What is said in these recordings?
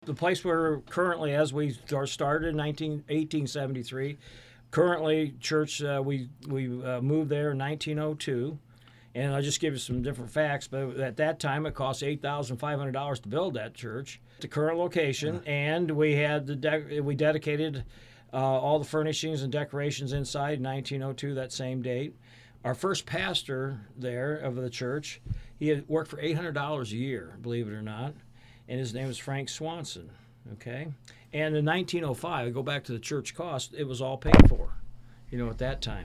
The place where currently, as we started in 1873, currently church, we moved there in 1902. And I'll just give you some different facts, but at that time it cost $8,500 to build that church. The current location, and we had we dedicated all the furnishings and decorations inside in 1902, that same date. Our first pastor there of the church, he had worked for $800 a year, believe it or not, and his name was Frank Swanson. Okay, and in 1905, I go back to the church cost, it was all paid for, at that time.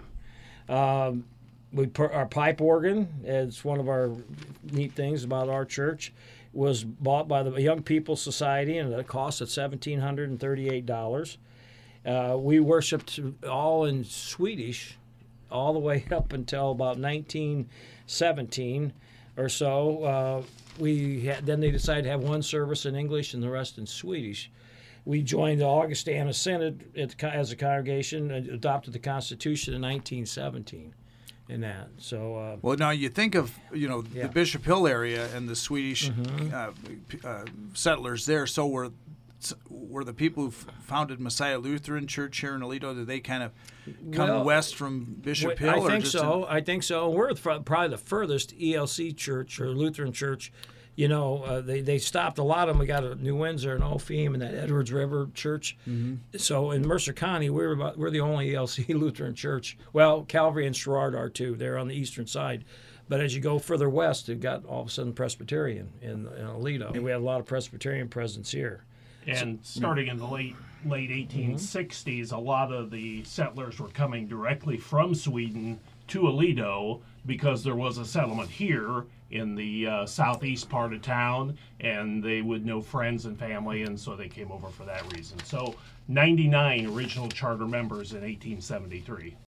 Our pipe organ, it's one of our neat things about our church, was bought by the Young People's Society and at a cost of $1,738. We worshiped all in Swedish all the way up until about 1917 or so. Then they decided to have one service in English and the rest in Swedish. We joined the Augustana Synod as a congregation and adopted the Constitution in 1917. In that, so well, now you think of the Bishop Hill area and the Swedish settlers there. So were the people who founded Messiah Lutheran Church here in Aledo? Did they kind of come west from Bishop Hill? I think so. We're probably the furthest ELC church or Lutheran church. They stopped a lot of them. We got a New Windsor and Opheme and that Edwards River Church. Mm-hmm. So in Mercer County, we're the only ELC Lutheran church. Well, Calvary and Sherrard are too. They're on the eastern side. But as you go further west, you've got all of a sudden Presbyterian in Aledo. And we have a lot of Presbyterian presence here. And starting in the late 1860s, a lot of the settlers were coming directly from Sweden to Aledo because there was a settlement here in the southeast part of town, and they would know friends and family, and so they came over for that reason. So 99 original charter members in 1873.